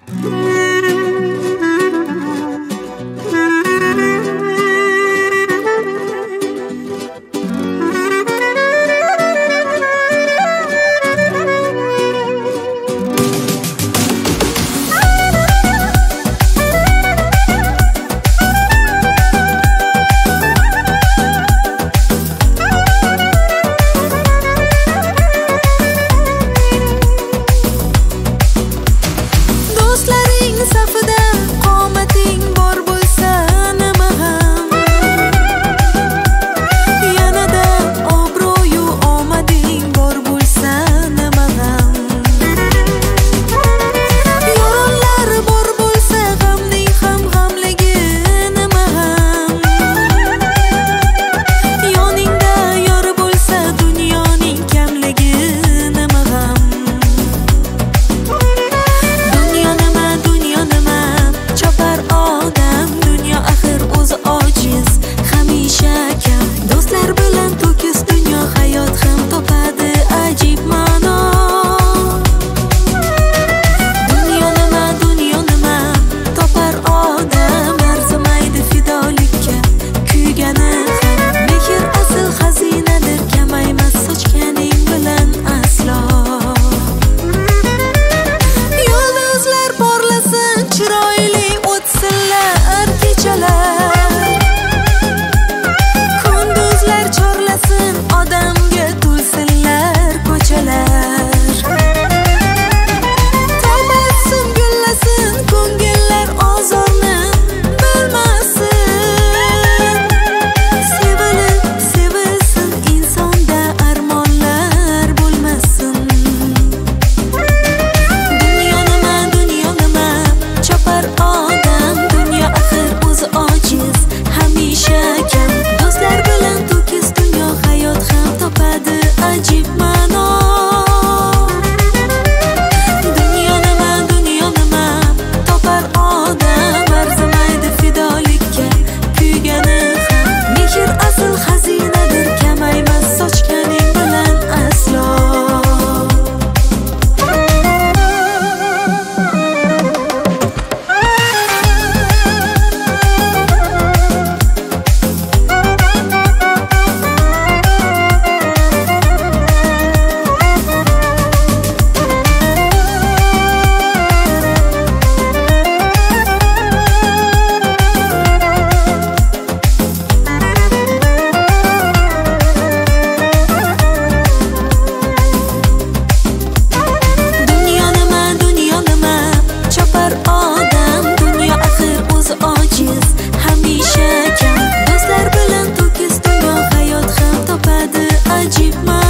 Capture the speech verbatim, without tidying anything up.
safida qomating bor bo'lsa nima ham, yanada obro'yu omading bor bo'lsa nima ham, yoronlar bor bo'lsa g'amning ham g'amligi nima ham, yoningda yor bo'lsa dunyoning kamligi nima ham. Do'stlar bilan to'kis dunyo, hayot ham topadi ajib ma'no. Dunyo nima, dunyo nima, topar odam arzimaydi fidolikka kuygani ham. Mehr asl xazinadir, kamaymas sochganing bilan aslo. Yulduzlar porlasin, chiroyli o'tsinlar kechalar, odamga to'lsinlar ko'chalar, tabassum gullasin, ko'ngillar ozorni bilmasin, sevilib sevilsin, insonda armonlar bo'lmasin. Dunyo nima, dunyo nima, chopar odam, dunyo axir o'zi ojiz, hamisha kam. Do'stlar bilan to'kis dunyo, hayot ham topadi ajib ma'no. Dunyo nima, dunyo nima, topar odam arzimaydi fidolikka kuygani ham. Mehr asl xazinadir, kamaymas sochganing bilan aslo. Hamisha kam. Do'stlar bilan to'kis dunyo, hayot ham topadi ajib ma'no.